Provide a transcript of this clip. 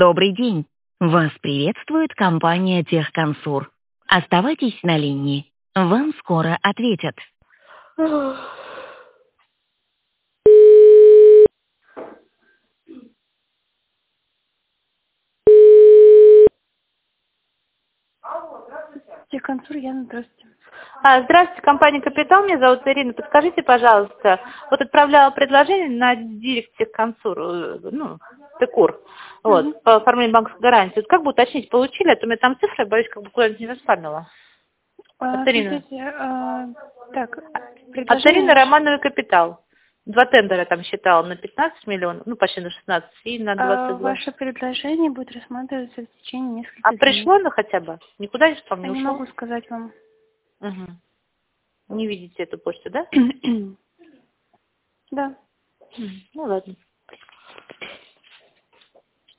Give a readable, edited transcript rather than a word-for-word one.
Добрый день. Вас приветствует компания Техконсур. Оставайтесь на линии. Вам скоро ответят. Техконсур, Яна, здравствуйте. Здравствуйте, компания «Капитал». Меня зовут Ирина. Подскажите, пожалуйста, вот отправляла предложение на директ Техконсур, Текур, вот, по оформлению банковской гарантии. Вот как бы уточнить, получили, а то у меня там цифры, боюсь, как бы куда-нибудь не заспамила. От Ирины. Так, От предложение... Ирины Романовой «Капитал». 2 тендера там считала на 15 миллионов, почти на 16 и на 22. Ваше предложение будет рассматриваться в течение нескольких дней. Пришло оно хотя бы? Никуда не спам не Я не ушло? могу сказать вам. Угу. Не видите эту почту, да? Да. Ну ладно.